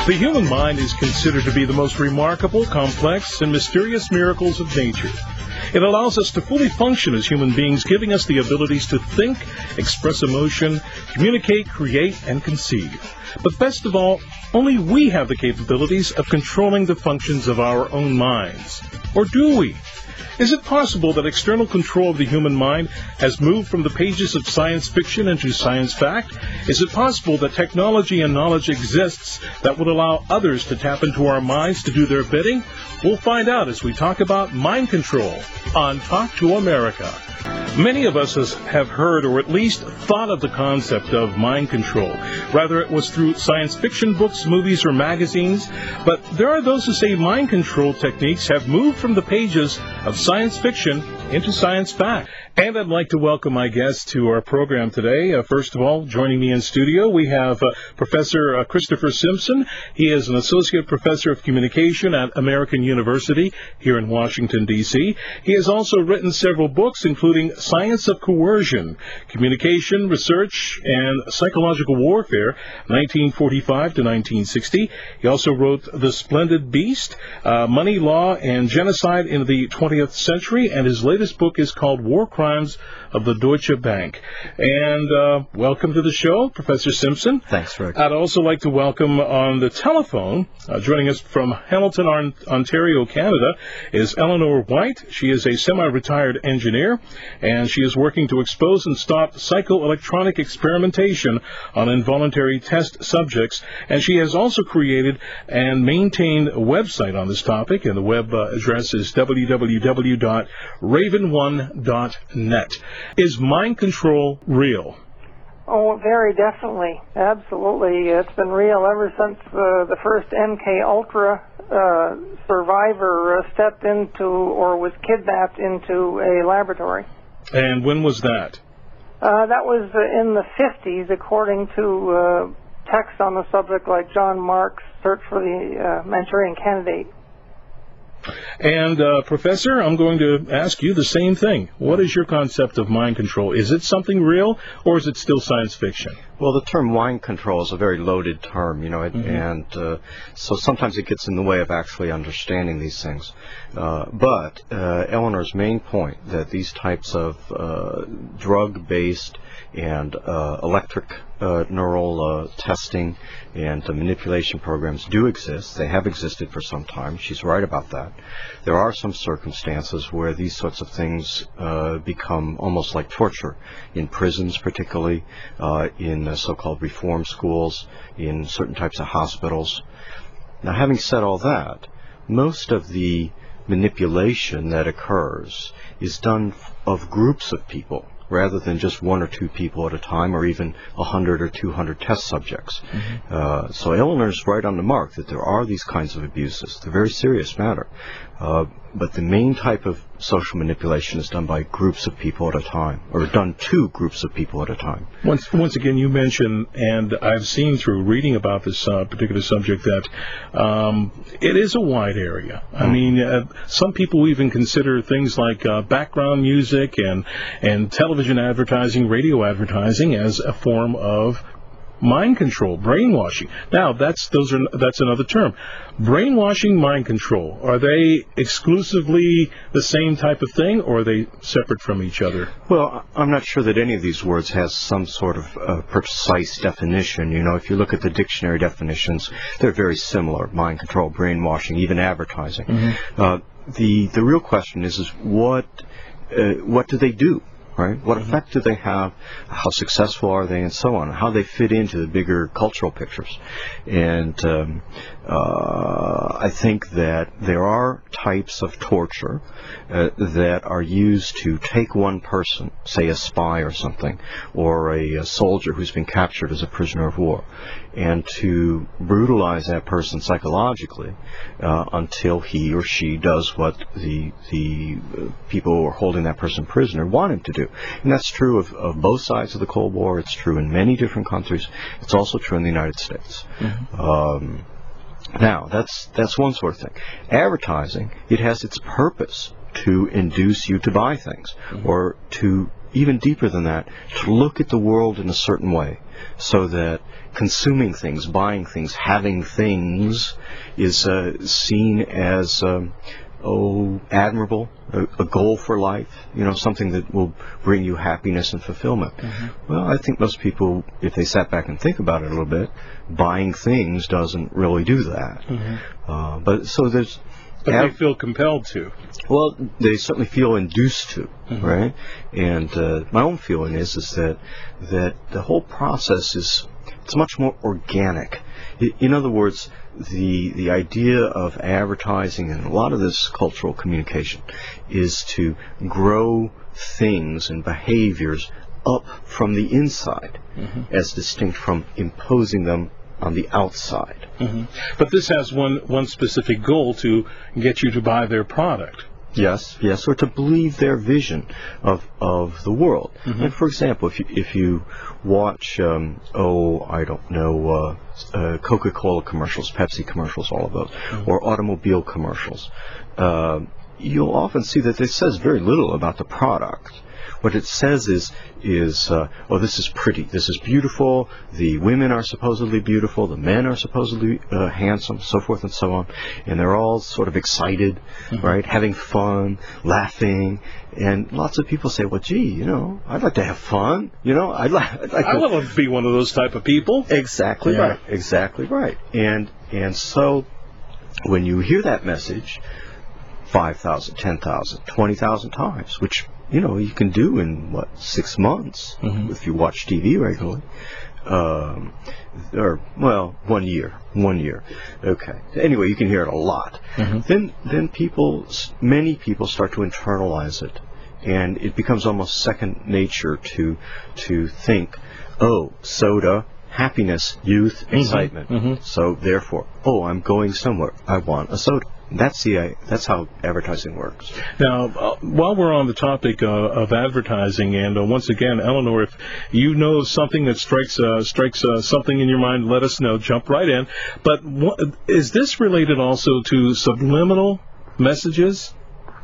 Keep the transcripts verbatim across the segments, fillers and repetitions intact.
The human mind is considered to be the most remarkable, complex, and mysterious miracles of nature. It allows us to fully function as human beings, giving us the abilities to think, express emotion, communicate, create, and conceive. But best of all, only we have the capabilities of controlling the functions of our own minds. Or do we? Is it possible that external control of the human mind has moved from the pages of science fiction into science fact? Is it possible that technology and knowledge exists that would allow others to tap into our minds to do their bidding? We'll find out as we talk about mind control on Talk to America. Many of us has, have heard or at least thought of the concept of mind control. Rather, it was through science fiction books, movies, or magazines. But there are those who say mind control techniques have moved from the pages of science fiction into science fact. And I'd like to welcome my guests to our program today. Uh, first of all, joining me in studio, we have uh, Professor uh, Christopher Simpson. He is an Associate Professor of Communication at American University here in Washington, D C He has also written several books, including Science of Coercion, Communication, Research, and Psychological Warfare, nineteen forty-five to nineteen sixty. He also wrote The Splendid Beast, uh, Money, Law, and Genocide in the twentieth Century, and his latest book is called War Crimes of the Deutsche Bank. And uh, welcome to the show, Professor Simpson. Thanks, Rick. I'd also like to welcome on the telephone, uh, joining us from Hamilton, Ontario, Canada, is Eleanor White. She is a semi-retired engineer, and she is working to expose and stop psychoelectronic experimentation on involuntary test subjects. And she has also created and maintained a website on this topic, and the web uh, address is w w w dot raven one dot net. Is mind control real? Oh, very definitely. Absolutely. It's been real ever since uh, the first M K Ultra uh, survivor uh, stepped into or was kidnapped into a laboratory. And when was that? Uh, that was uh, in the fifties, according to uh, texts on the subject like John Mark's Search for the uh, Manchurian Candidate. And, uh, Professor, I'm going to ask you the same thing. What is your concept of mind control? Is it something real, or is it still science fiction? Well, the term mind control is a very loaded term, you know, it, mm-hmm. and uh, so sometimes it gets in the way of actually understanding these things. Uh, but uh, Eleanor's main point that these types of uh, drug-based and uh, electric uh, neural uh, testing and uh, manipulation programs do exist. They have existed for some time. She's right about that. There are some circumstances where these sorts of things uh, become almost like torture, in prisons particularly, uh, in uh, so-called reform schools, in certain types of hospitals. Now, having said all that, most of the manipulation that occurs is done of groups of people, rather than just one or two people at a time, or even a hundred or two hundred test subjects. Mm-hmm. uh, so Eleanor's right on the mark that there are these kinds of abuses. They're a very serious matter. Uh, but the main type of social manipulation is done by groups of people at a time, or done to groups of people at a time. Once, once again, you mentioned, and I've seen through reading about this uh, particular subject, that um, it is a wide area. Mm-hmm. I mean, uh, some people even consider things like uh, background music and, and television advertising, radio advertising as a form of mind control, brainwashing. Now, that's those are that's another term. Brainwashing, mind control. Are they exclusively the same type of thing, or are they separate from each other? Well, I'm not sure that any of these words has some sort of uh, precise definition. You know, if you look at the dictionary definitions, they're very similar. Mind control, brainwashing, even advertising. Mm-hmm. Uh, the the real question is is what uh, what do they do? Right? What effect do they have? How successful are they, and so on? How they fit into the bigger cultural pictures? And um, uh, I think that there are types of torture uh, that are used to take one person, say a spy or something, or a, a soldier who's been captured as a prisoner of war, and to brutalize that person psychologically uh, until he or she does what the the uh, people who are holding that person prisoner want him to do. And that's true of, of both sides of the Cold War. It's true in many different countries. It's also true in the United States. Mm-hmm. Um, now, that's that's one sort of thing. Advertising, it has its purpose to induce you to buy things, mm-hmm. or to, even deeper than that, to look at the world in a certain way. so that consuming things, buying things, having things is uh, seen as um, oh, admirable, a, a goal for life, you know, something that will bring you happiness and fulfillment. Mm-hmm. Well, I think most people, if they sat back and think about it a little bit, buying things doesn't really do that. Mm-hmm. uh, but so there's But they feel compelled to. Well, they certainly feel induced to, mm-hmm. right? And uh, my own feeling is is that that the whole process is it's much more organic. In other words, the the idea of advertising and a lot of this cultural communication is to grow things and behaviors up from the inside, mm-hmm. as distinct from imposing them on the outside. Mm-hmm. But this has one one specific goal, to get you to buy their product. Yes, yes, or to believe their vision of of the world. Mm-hmm. And for example, if you if you watch, um, oh, I don't know, uh, uh, Coca-Cola commercials, Pepsi commercials, all of those, mm-hmm. or automobile commercials, uh, you'll often see that it says very little about the product. What it says is, is uh, oh, this is pretty, this is beautiful, the women are supposedly beautiful, the men are supposedly uh, handsome, so forth and so on, and they're all sort of excited, mm-hmm. right, having fun, laughing, and lots of people say, well, gee, you know, I'd like to have fun, you know, I'd, li- I'd like I to... want to be one of those type of people. Exactly yeah. right, exactly right. And, and so, when you hear that message, five thousand, ten thousand, twenty thousand times, which, you know, you can do in, what, six months, mm-hmm. if you watch T V regularly. Um, or, well, one year. One year. Okay. Anyway, you can hear it a lot. Mm-hmm. Then, then people, many people start to internalize it. And it becomes almost second nature to, to think, oh, soda, happiness, youth, mm-hmm. excitement. Mm-hmm. So, therefore, oh, I'm going somewhere. I want a soda. That's the uh, that's how advertising works. Now, uh, while we're on the topic uh, of advertising, and uh, once again, Eleanor, if you know of something that strikes uh, strikes uh, something in your mind, let us know. Jump right in. But what, is this related also to subliminal messages?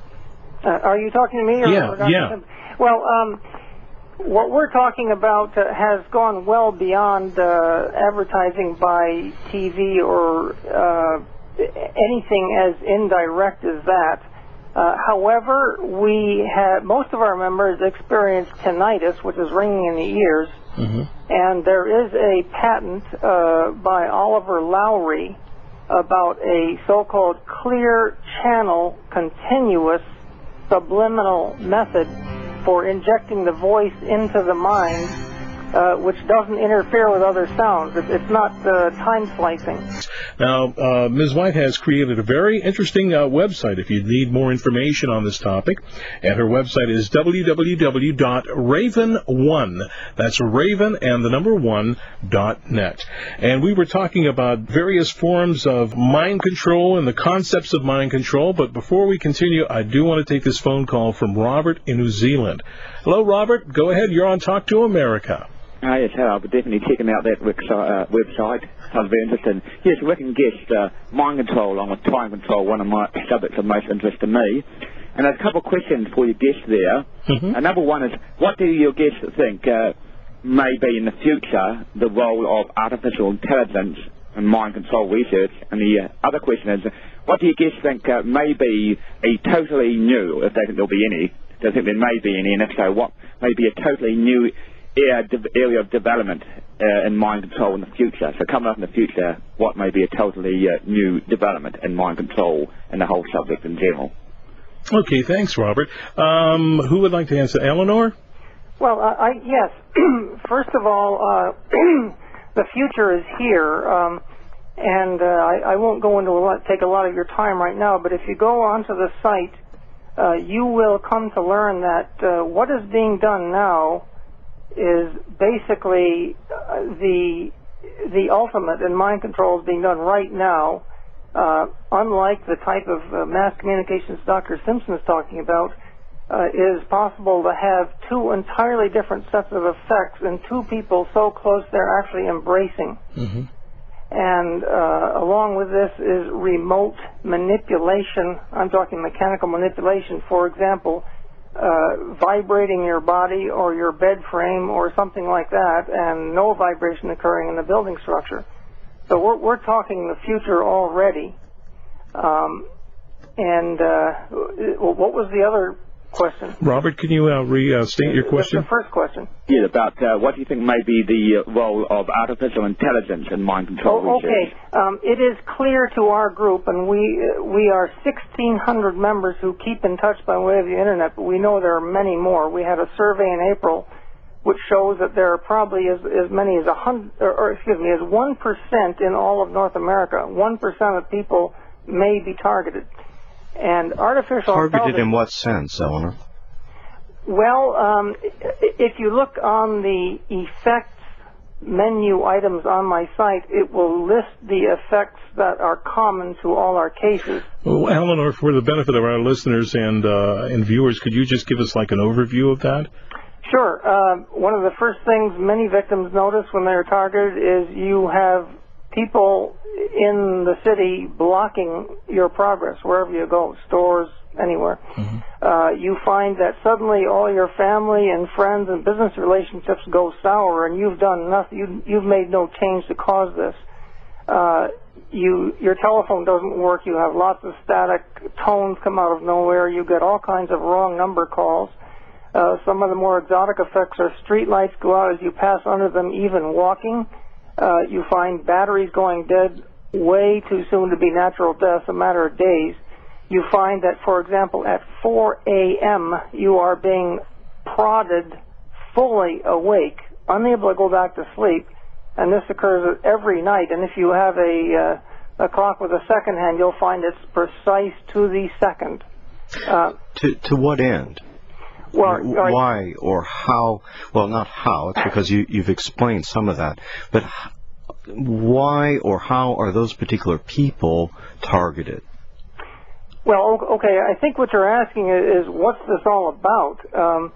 Uh, are you talking to me? Or yeah, or yeah. Well, um, what we're talking about uh, has gone well beyond uh, advertising by T V or uh, anything as indirect as that. Uh, however, we have, most of our members experience tinnitus, which is ringing in the ears, mm-hmm. and there is a patent uh, by Oliver Lowry about a so-called clear channel continuous subliminal method for injecting the voice into the mind, uh, which doesn't interfere with other sounds. It, it's not uh, time slicing. Now, uh, Miz White has created a very interesting uh, website if you need more information on this topic. And her website is w w w dot raven one. That's Raven and the number one dot net. And we were talking about various forms of mind control and the concepts of mind control. But before we continue, I do want to take this phone call from Robert in New Zealand. Hello, Robert. Go ahead. You're on Talk to America. Oh, yes, I'll be definitely checking out that uh, website. I was very interested. Yes, we can guess uh, mind control along with time control, one of my subjects of most interest to me. And there's a couple of questions for your guests there. Mm-hmm. Uh, number one is, what do your guests think uh, may be in the future the role of artificial intelligence and mind control research? And the uh, other question is, what do your guests think uh, may be a totally new, if they think there'll be any, do they think there may be any, and if so, what may be a totally new area of development uh, in mind control in the future? So coming up in the future, what may be a totally uh, new development in mind control and the whole subject in general? Okay, thanks, Robert. Um, who would like to answer? Eleanor? Well, uh, I, yes. First of all, uh, the future is here, um, and uh, I, I won't go into a lot, take a lot of your time right now, but if you go onto the site, uh, you will come to learn that uh, what is being done now is basically uh, the the ultimate in mind control is being done right now. Uh, unlike the type of uh, mass communications Doctor Simpson is talking about, uh, it is possible to have two entirely different sets of effects in two people so close they're actually embracing. Mm-hmm. And uh, along with this is remote manipulation. I'm talking mechanical manipulation. For example, uh, vibrating your body or your bed frame or something like that, and no vibration occurring in the building structure. So we're, we're talking the future already. Um, and uh, what was the other question? Robert, can you uh, restate your question? The first question. Yeah, about uh, what do you think may be the uh, role of artificial intelligence in mind control oh, research? Okay. Um, it is clear to our group, and we uh, we are sixteen hundred members who keep in touch by way of the Internet, but we know there are many more. We had a survey in April which shows that there are probably as, as many as a hundred, or, or excuse me, as one percent in all of North America. One percent of people may be targeted. And artificial Targeted intelligence, in what sense, Eleanor? well, um, if you look on the effects menu items on my site, it will list the effects that are common to all our cases. Well, Eleanor, for the benefit of our listeners and uh, and viewers, could you just give us like an overview of that? Sure. Uh, one of the first things many victims notice when they're targeted is you have people in the city blocking your progress wherever you go, stores, anywhere. Mm-hmm. Uh, you find that suddenly all your family and friends and business relationships go sour, and you've done nothing. You, you've made no change to cause this. Uh, you, your telephone doesn't work. You have lots of static tones come out of nowhere. You get all kinds of wrong number calls. Uh, some of the more exotic effects are street lights go out as you pass under them, even walking. Uh, you find batteries going dead way too soon to be natural deaths, a matter of days. You find that, for example, at four a.m. you are being prodded fully awake, unable to go back to sleep, and this occurs every night. And if you have a, uh, a clock with a second hand, you'll find it's precise to the second. Uh, to, to what end? Well, why or how? Well, not how. It's because you, you've explained some of that. But why or how are those particular people targeted? Well, okay. I think what you're asking is, what's this all about? Um,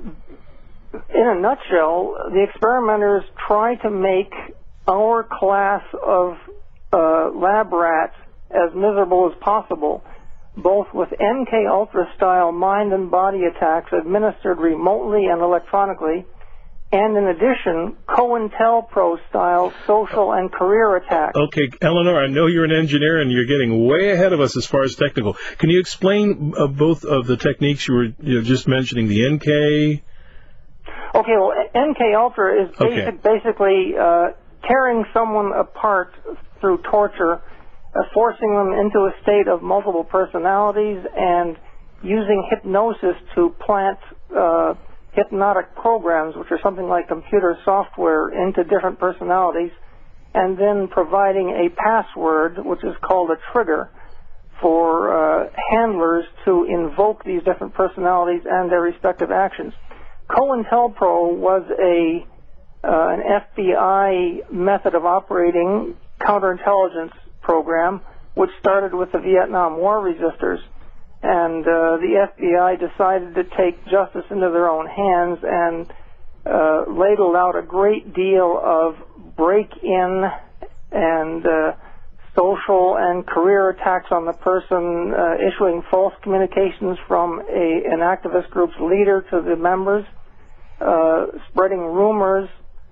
in a nutshell, the experimenters try to make our class of uh, lab rats as miserable as possible, both with M K Ultra style mind and body attacks administered remotely and electronically, and in addition, COINTELPRO style social and career attacks. Okay, Eleanor, I know you're an engineer and you're getting way ahead of us as far as technical. Can you explain uh, both of the techniques you were you know, just mentioning, the N K? Okay, well, M K Ultra is basic, okay. basically uh, tearing someone apart through torture, Uh, forcing them into a state of multiple personalities, and using hypnosis to plant uh, hypnotic programs, which are something like computer software, into different personalities, and then providing a password, which is called a trigger, for uh, handlers to invoke these different personalities and their respective actions. COINTELPRO was a uh, an F B I method of operating counterintelligence program, which started with the Vietnam War resistors, and uh, the F B I decided to take justice into their own hands and uh, ladled out a great deal of break-in and uh, social and career attacks on the person, uh, issuing false communications from a, an activist group's leader to the members, uh, spreading rumors,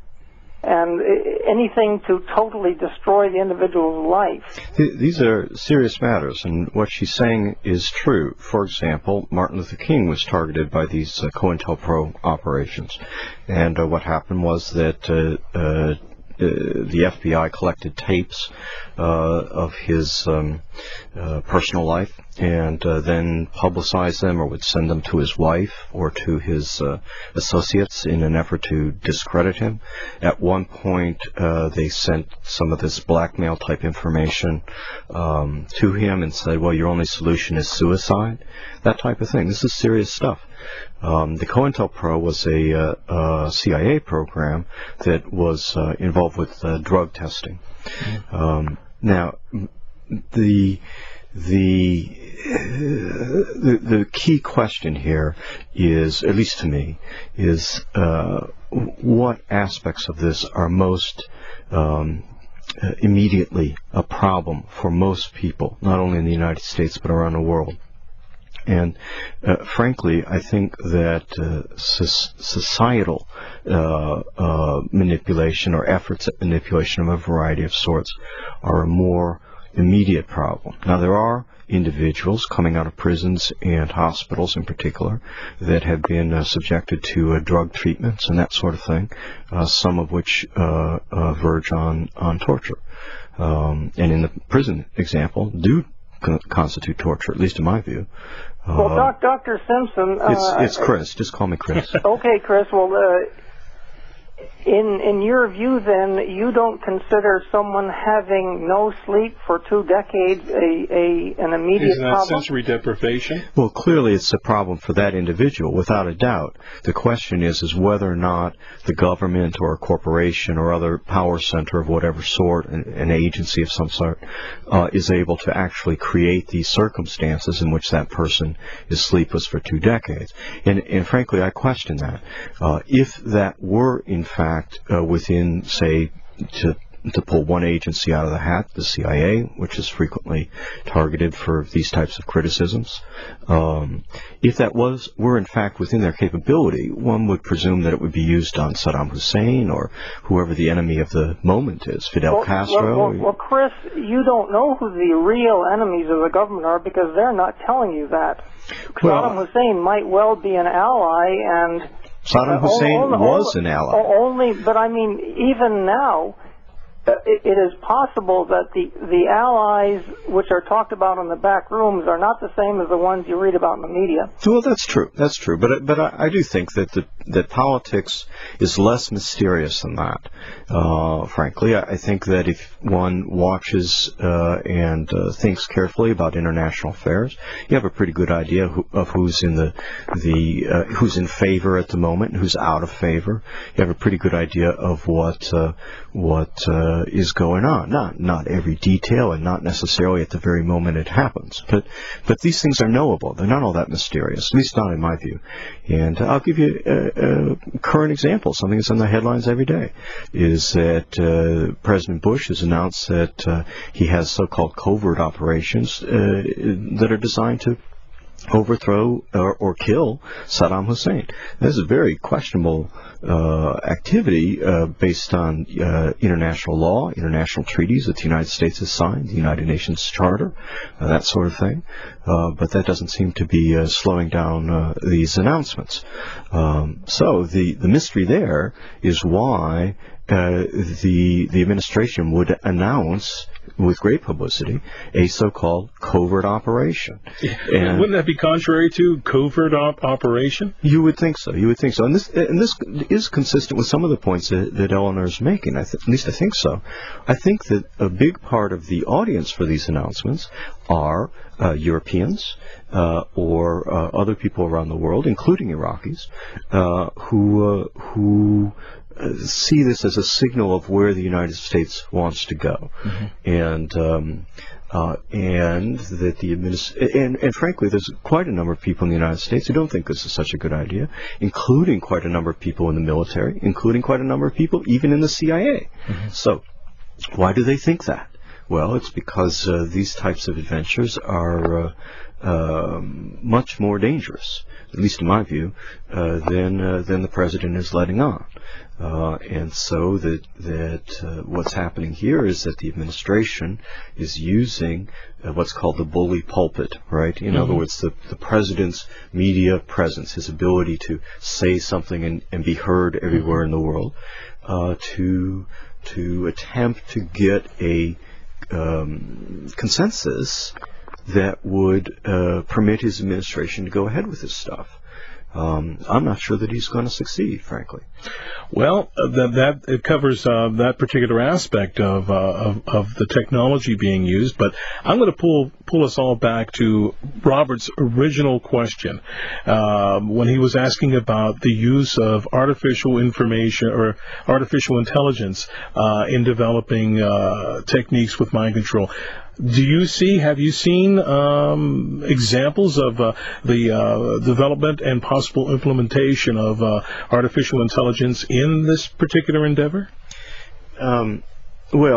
and anything to totally destroy the individual's life. These are serious matters, and what she's saying is true. For example, Martin Luther King was targeted by these uh, COINTELPRO operations, and uh, what happened was that uh, uh, Uh, the F B I collected tapes uh, of his um, uh, personal life and uh, then publicized them, or would send them to his wife or to his uh, associates in an effort to discredit him. At one point, uh, they sent some of this blackmail type information um, to him and said, well, your only solution is suicide, that type of thing. This is serious stuff. Um, the COINTELPRO was a, uh, a C I A program that was uh, involved with uh, drug testing. Mm-hmm. Um, now, the, the the the key question here is, at least to me, is uh, what aspects of this are most um, uh, immediately a problem for most people, not only in the United States but around the world. And uh, frankly, I think that uh, so- societal uh, uh, manipulation or efforts at manipulation of a variety of sorts are a more immediate problem. Now, there are individuals coming out of prisons and hospitals in particular that have been uh, subjected to uh, drug treatments and that sort of thing, uh, some of which uh, uh, verge on, on torture. Um, and in the prison example, do con- constitute torture, at least in my view. Uh, well, doc, Doctor Simpson... Uh, it's, it's Chris. Just call me Chris. Okay, Chris. Well, uh, in in your view, then, you don't consider someone having no sleep for two decades a, a an immediate Isn't that problem? sensory deprivation? Well, clearly it's a problem for that individual, without a doubt. The question is, is whether or not the government or a corporation or other power center of whatever sort, an, an agency of some sort, uh, is able to actually create these circumstances in which that person is sleepless for two decades. And, and frankly, I question that. Uh, if that were, in fact, uh, within, say, to to pull one agency out of the hat, the C I A, which is frequently targeted for these types of criticisms. Um, if that was were in fact within their capability, one would presume that it would be used on Saddam Hussein or whoever the enemy of the moment is, Fidel well, Castro. Well, well, well, Chris, you don't know who the real enemies of the government are because they're not telling you that. Well, Saddam Hussein might well be an ally, and Saddam Hussein uh, only, was only, an ally. Only, but I mean, even now, Uh, it, it is possible that the, the allies which are talked about in the back rooms are not the same as the ones you read about in the media. Well, that's true. That's true. But but I, I do think that the, that politics is less mysterious than that. Uh, frankly, I, I think that if one watches uh, and uh, thinks carefully about international affairs, you have a pretty good idea who, of who's in the the uh, who's in favor at the moment and who's out of favor. You have a pretty good idea of what uh, what. Uh, is going on. Not not every detail and not necessarily at the very moment it happens. But but these things are knowable. They're not all that mysterious, at least not in my view. And I'll give you a, a current example, something that's in the headlines every day, is that uh, President Bush has announced that uh, he has so-called covert operations uh, that are designed to overthrow or, or kill Saddam Hussein. This is a very questionable uh, activity uh, based on uh, international law, international treaties that the United States has signed, the United Nations Charter, uh, that sort of thing. Uh, but that doesn't seem to be uh, slowing down uh, these announcements. Um, so the, the mystery there is why uh, the the administration would announce with great publicity a so-called covert operation. And wouldn't that be contrary to covert op- operation? You would think so. You would think so. And this and this is consistent with some of the points that, that Eleanor is making. I th- at least I think so. I think that a big part of the audience for these announcements are uh, Europeans uh, or uh, other people around the world, including Iraqis, uh, who uh, who. Uh, see this as a signal of where the United States wants to go, mm-hmm. and um, uh, and that the administ- and, and frankly, there's quite a number of people in the United States who don't think this is such a good idea, including quite a number of people in the military, including quite a number of people even in the C I A. Mm-hmm. So, why do they think that? Well, it's because uh, these types of adventures are uh, um, much more dangerous, at least in my view, uh, than uh, than the president is letting on. Uh, and so that that uh, what's happening here is that the administration is using uh, what's called the bully pulpit, right? In mm-hmm. other words, the, the president's media presence, his ability to say something and, and be heard everywhere mm-hmm. in the world, uh, to to attempt to get a um, consensus that would uh, permit his administration to go ahead with this stuff. Um, I'm not sure that he's going to succeed, frankly. Well, uh, that, that it covers uh, that particular aspect of, uh, of of the technology being used. But I'm going to pull pull us all back to Robert's original question um, when he was asking about the use of artificial information or artificial intelligence uh, in developing uh, techniques with mind control. Do you see, have you seen um, examples of uh, the uh, development and possible implementation of uh, artificial intelligence in this particular endeavor? Um, well,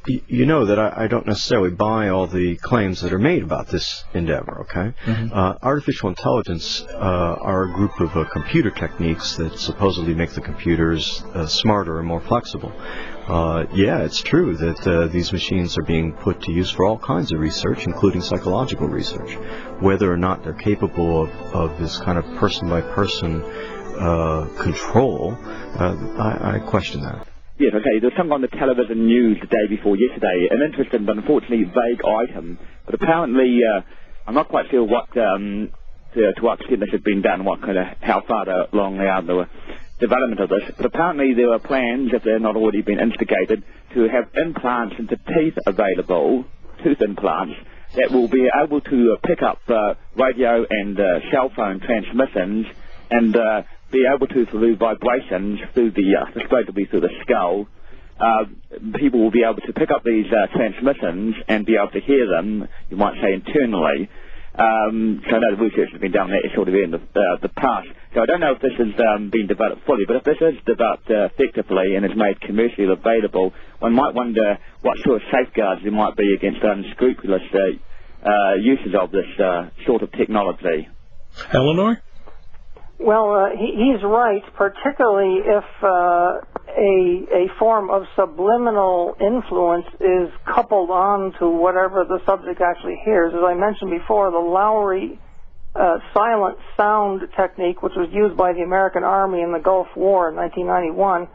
You know that I, I don't necessarily buy all the claims that are made about this endeavor, okay? Mm-hmm. uh, artificial intelligence uh, are a group of uh, computer techniques that supposedly make the computers uh, smarter and more flexible. Uh, yeah, it's true that uh, these machines are being put to use for all kinds of research, including psychological research. Whether or not they're capable of, of this kind of person-by-person uh, control, uh, I, I question that. Yes, okay. There was something on the television news the day before yesterday, an interesting but unfortunately vague item. But apparently, uh, I'm not quite sure what um, to, to what extent this has been done, what kind of how far along they are in the development of this. But apparently, there are plans, if they're not already been instigated, to have implants into teeth available, tooth implants, that will be able to uh, pick up uh, radio and uh, cell phone transmissions and uh, be able to, through vibrations, through the, uh, it's going to be through the skull, uh, people will be able to pick up these uh, transmissions and be able to hear them, you might say, internally. Um, so I know the research has been done that sort of in the, uh, the past. So I don't know if this has um, been developed fully, but if this is developed uh, effectively and is made commercially available, one might wonder what sort of safeguards there might be against unscrupulous uh, uh, uses of this uh, sort of technology. Eleanor? Well, uh, he, he's right, particularly if uh, a, a form of subliminal influence is coupled on to whatever the subject actually hears. As I mentioned before, the Lowry uh, silent sound technique, which was used by the American Army in the Gulf War in nineteen ninety-one,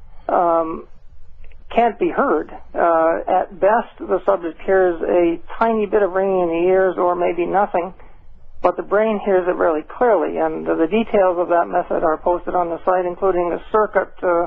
um, can't be heard. Uh, at best, the subject hears a tiny bit of ringing in the ears or maybe nothing, but the brain hears it really clearly, and uh, the details of that method are posted on the site, including a circuit uh,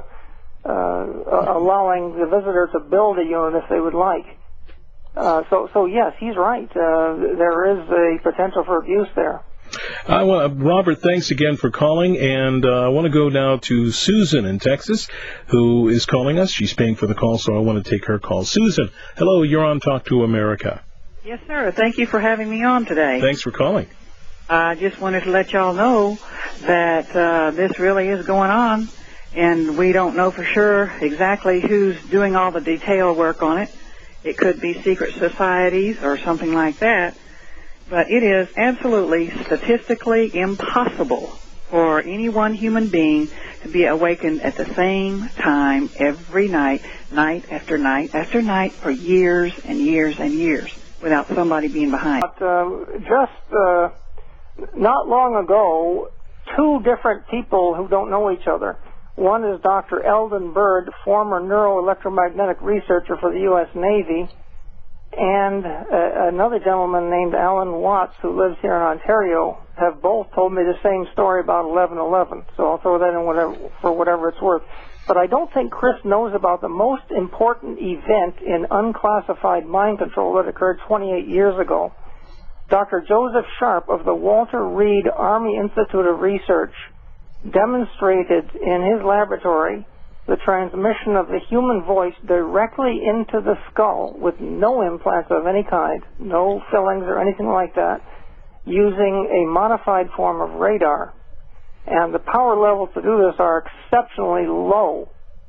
uh, allowing the visitor to build a unit if they would like. Uh, so, so yes, he's right. Uh, there is a potential for abuse there. I want, Robert, thanks again for calling, and uh, I want to go now to Susan in Texas, who is calling us. She's paying for the call, so I want to take her call. Susan, hello, you're on Talk to America. Yes, sir. Thank you for having me on today. Thanks for calling. I just wanted to let y'all know that uh, this really is going on, and we don't know for sure exactly who's doing all the detail work on it. It could be secret societies or something like that, but it is absolutely statistically impossible for any one human being to be awakened at the same time every night, night after night after night, for years and years and years without somebody being behind. But, uh, just... Uh Not long ago, two different people who don't know each other. One is Doctor Eldon Bird, former neuroelectromagnetic researcher for the U S Navy, and uh, another gentleman named Alan Watts, who lives here in Ontario, have both told me the same story about eleven eleven. So I'll throw that in whatever, for whatever it's worth. But I don't think Chris knows about the most important event in unclassified mind control that occurred twenty-eight years ago. Doctor Joseph Sharp of the Walter Reed Army Institute of Research demonstrated in his laboratory the transmission of the human voice directly into the skull with no implants of any kind, no fillings or anything like that, using a modified form of radar. And the power levels to do this are exceptionally low.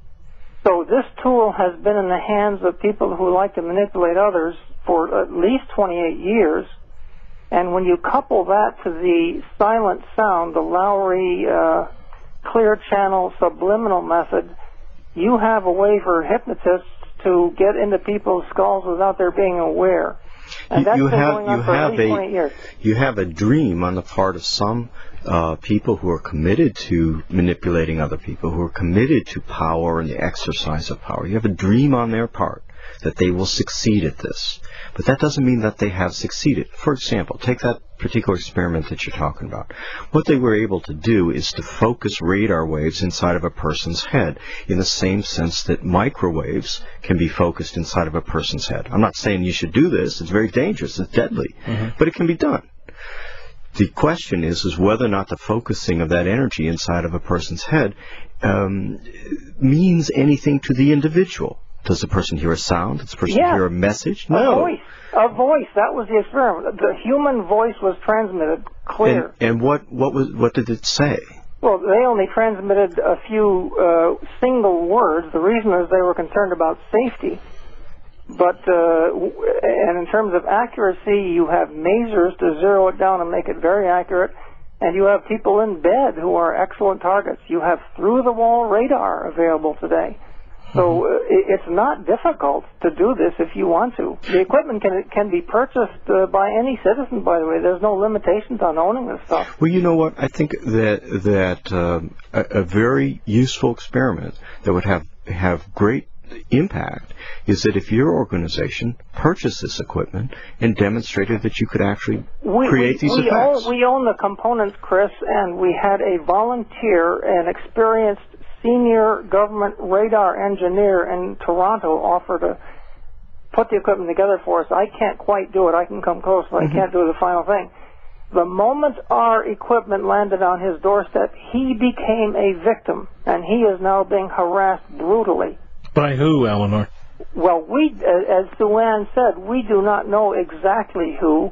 So this tool has been in the hands of people who like to manipulate others for at least twenty-eight years. And when you couple that to the silent sound, the Lowry uh, clear channel subliminal method, you have a way for hypnotists to get into people's skulls without their being aware. And that's you been have, going on you for have at least a, twenty years. You have a dream on the part of some uh, people who are committed to manipulating other people, who are committed to power and the exercise of power. You have a dream on their part that they will succeed at this. But that doesn't mean that they have succeeded. For example, take that particular experiment that you're talking about. What they were able to do is to focus radar waves inside of a person's head in the same sense that microwaves can be focused inside of a person's head. I'm not saying you should do this. It's very dangerous. It's deadly. Mm-hmm. But it can be done. The question is, is whether or not the focusing of that energy inside of a person's head um, means anything to the individual. Does the person hear a sound? Does the person yeah. hear a message? No. A voice. A voice. That was the experiment. The human voice was transmitted clear. And, and what, what, was, what did it say? Well, they only transmitted a few uh, single words. The reason is they were concerned about safety. But, uh, and in terms of accuracy, you have masers to zero it down and make it very accurate. And you have people in bed who are excellent targets. You have through-the-wall radar available today. So uh, it's not difficult to do this if you want to. The equipment can can be purchased uh, by any citizen, by the way. There's no limitations on owning this stuff. Well, you know what? I think that that um, a, a very useful experiment that would have have great impact is that if your organization purchased this equipment and demonstrated that you could actually we, create we, these we effects. Own, we own the components, Chris, and we had a volunteer, an experienced senior government radar engineer in Toronto offer to put the equipment together for us. I can't quite do it. I can come close, but mm-hmm. I can't do the final thing. The moment our equipment landed on his doorstep, he became a victim, and he is now being harassed brutally. By who, Eleanor? Well, we, as Sue Ann said, we do not know exactly who.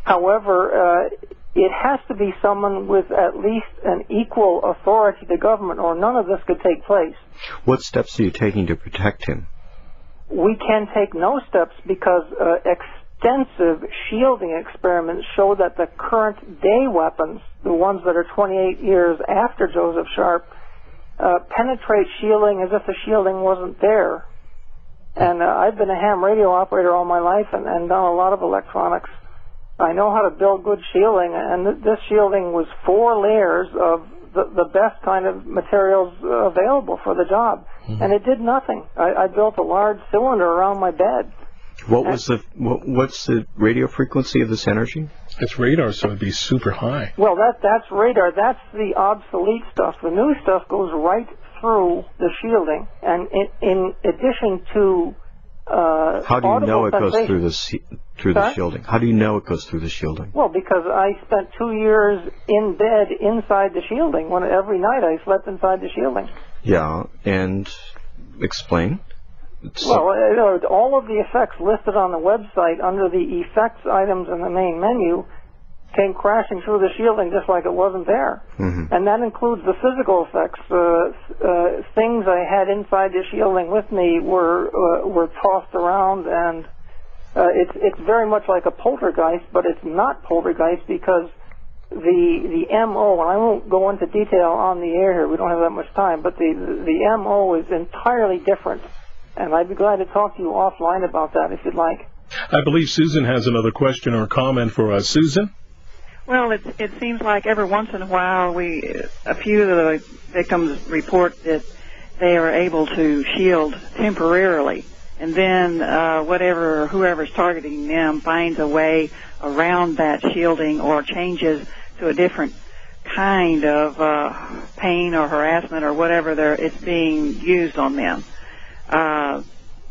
However, uh, it has to be someone with at least an equal authority to government, or none of this could take place. What steps are you taking to protect him? We can take no steps because uh, extensive shielding experiments show that the current day weapons, the ones that are twenty-eight years after Joseph Sharp, uh, penetrate shielding as if the shielding wasn't there. And uh, I've been a ham radio operator all my life and, and done a lot of electronics. I know how to build good shielding, and th this shielding was four layers of the, the best kind of materials uh, available for the job, mm-hmm. and it did nothing. I, I built a large cylinder around my bed. What was the what, what's the radio frequency of this energy? It's radar, so it'd be super high. Well, that that's radar. That's the obsolete stuff. The new stuff goes right through the shielding, and in, in addition to uh, how do you know it goes through the through the Sorry? shielding? How do you know it goes through the shielding? Well, because I spent two years in bed inside the shielding. When every night I slept inside the shielding. Yeah, and explain. Well, uh, all of the effects listed on the website under the effects items in the main menu came crashing through the shielding just like it wasn't there. Mm-hmm. And that includes the physical effects. Uh, uh, things I had inside the shielding with me were uh, were tossed around, and uh, it's it's very much like a poltergeist, but it's not poltergeist because the the M O, and I won't go into detail on the air here, we don't have that much time, but the the M O is entirely different. And I'd be glad to talk to you offline about that if you'd like. I believe Susan has another question or comment for us. Susan? Well, it, it seems like every once in a while, we a few of the victims report that they are able to shield temporarily, and then uh, whatever whoever's targeting them finds a way around that shielding or changes to a different kind of uh, pain or harassment or whatever they're, it's being used on them. Uh,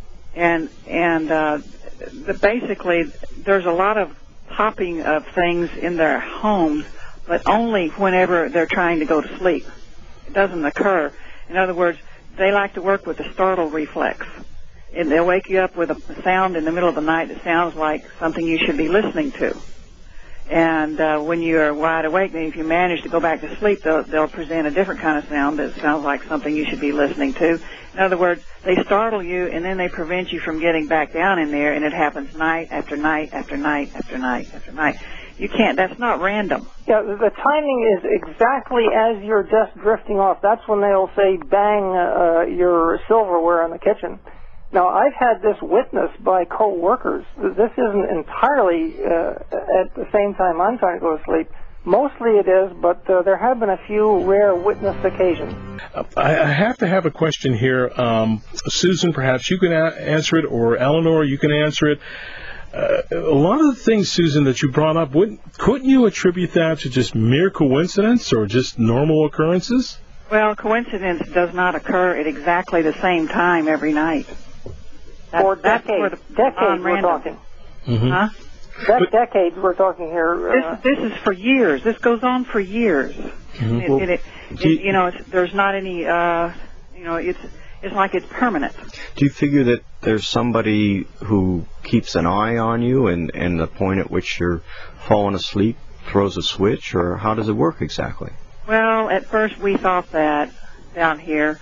and and uh, the, basically, there's a lot of popping of things in their homes, but only whenever they're trying to go to sleep. It doesn't occur. In other words, they like to work with the startle reflex. And they'll wake you up with a sound in the middle of the night that sounds like something you should be listening to. And uh, when you're wide awake, if you manage to go back to sleep, they'll, they'll present a different kind of sound that sounds like something you should be listening to. In other words, they startle you, and then they prevent you from getting back down in there, and it happens night after night after night after night after night. You can't. That's not random. Yeah, the timing is exactly as you're just drifting off. That's when they'll say, bang uh, your silverware in the kitchen. Now, I've had this witnessed by co-workers. This isn't entirely uh, at the same time I'm trying to go to sleep. Mostly it is, but uh, there have been a few rare witnessed occasions. Uh, I, I have to have a question here. Um, Susan, perhaps you can a- answer it, or Eleanor, you can answer it. Uh, a lot of the things, Susan, that you brought up, wouldn't, couldn't you attribute that to just mere coincidence or just normal occurrences? Well, coincidence does not occur at exactly the same time every night. That's, For that's decades, where the decades we're talking. Mm-hmm. Huh? De- decades we're talking here. Uh, This, this is for years. This goes on for years. Mm-hmm. It, Well, it, it, do you- it, you know, it's, there's not any, uh, you know, it's it's like it's permanent. Do you figure that there's somebody who keeps an eye on you, and, and the point at which you're falling asleep throws a switch, or how does it work exactly? Well, at first we thought that down here.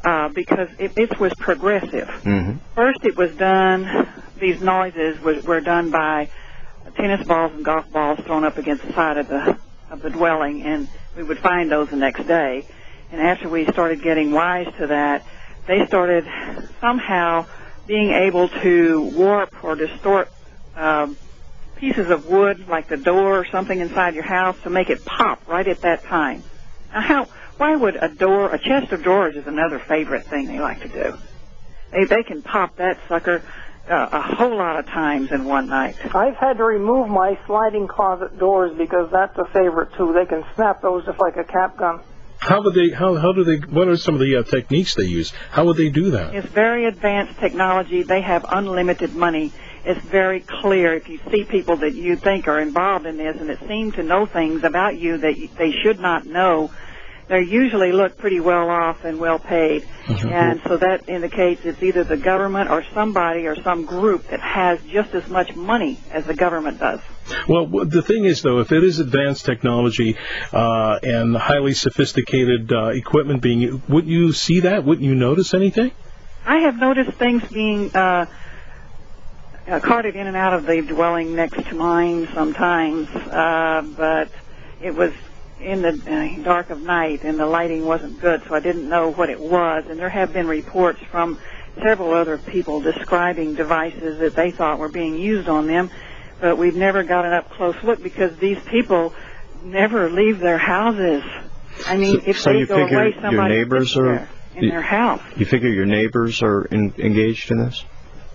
uh, because it, it was progressive. Mm-hmm. First, it was done, these noises were, were done by tennis balls and golf balls thrown up against the side of the of the dwelling, and we would find those the next day. And after we started getting wise to that, they started somehow being able to warp or distort um, pieces of wood, like the door or something inside your house, to make it pop right at that time. Now, how? Why would a door, a chest of drawers is another favorite thing they like to do. They they can pop that sucker uh, a whole lot of times in one night. I've had to remove my sliding closet doors because that's a favorite too. They can snap those just like a cap gun. How would they? How how do they? What are some of the uh, techniques they use? How would they do that? It's very advanced technology. They have unlimited money. It's very clear. If you see people that you think are involved in this and that seem to know things about you that they should not know, they usually look pretty well off and well paid. Mm-hmm. And so that indicates it's either the government or somebody or some group that has just as much money as the government does. Well, the thing is, though, if it is advanced technology uh, and highly sophisticated uh, equipment being, wouldn't you see that? Wouldn't you notice anything? I have noticed things being uh, uh, carted in and out of the dwelling next to mine sometimes, uh, but it was in the uh, dark of night and the lighting wasn't good, so I didn't know what it was. And there have been reports from several other people describing devices that they thought were being used on them, but we've never got an up-close look because these people never leave their houses. I mean, So- if so they you go figure away, your somebody neighbors sits are- there in their house. You figure your neighbors are in, engaged in this?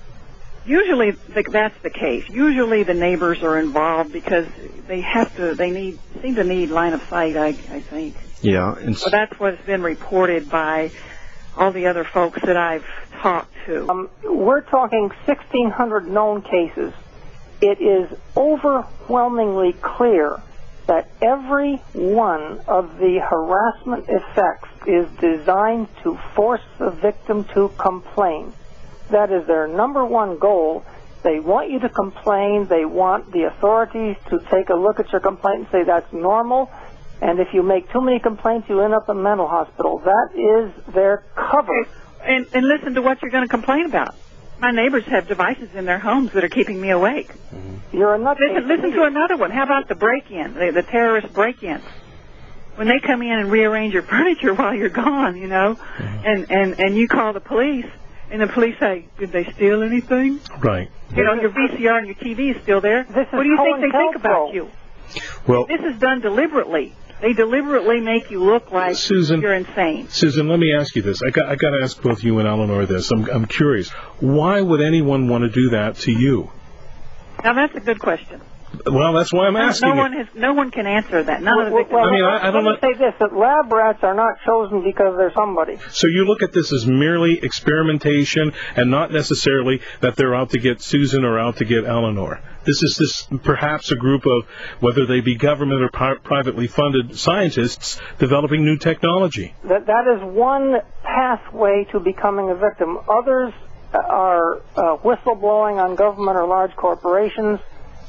Usually th- that's the case. Usually the neighbors are involved because they have to, they need, seem to need line of sight, I, I think. Yeah. And So that's what's been reported by all the other folks that I've talked to. Um, we're talking sixteen hundred known cases. It is overwhelmingly clear that every one of the harassment effects is designed to force the victim to complain. That is their number one goal. They want you to complain. They want the authorities to take a look at your complaint and say that's normal. And if you make too many complaints, you end up in a mental hospital. That is their cover. And, and listen to what you're going to complain about. My neighbors have devices in their homes that are keeping me awake. You're a nutcase. Listen, listen to another one. How about the break-in, the, the terrorist break-in? When they come in and rearrange your furniture while you're gone, you know, and, and, and you call the police, and the police say, did they steal anything? Right. You know, your V C R and your T V is still there. This is What do you think they think COINTELPRO. about you? Well, This is done deliberately. They deliberately make you look like Susan, you're insane. Susan, let me ask you this. I got, I got to ask both you and Eleanor this. I'm, I'm curious. Why would anyone want to do that to you? Now, that's a good question. Well, that's why I'm asking no you. one has, no one can answer that. None of the Well, victims. well, I mean, I- I don't let me say this, that lab rats are not chosen because they're somebody. So you look at this as merely experimentation and not necessarily that they're out to get Susan or out to get Eleanor. This is this perhaps a group of, whether they be government or pri- privately funded scientists developing new technology. That That is one pathway to becoming a victim. Others are uh, whistleblowing on government or large corporations.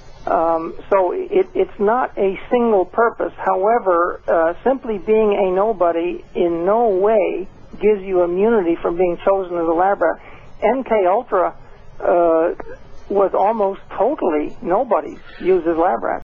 Um, so it, it's not a single purpose. However, uh, simply being a nobody in no way gives you immunity from being chosen as a lab rat. M K Ultra uh, was almost totally nobody used as lab rats.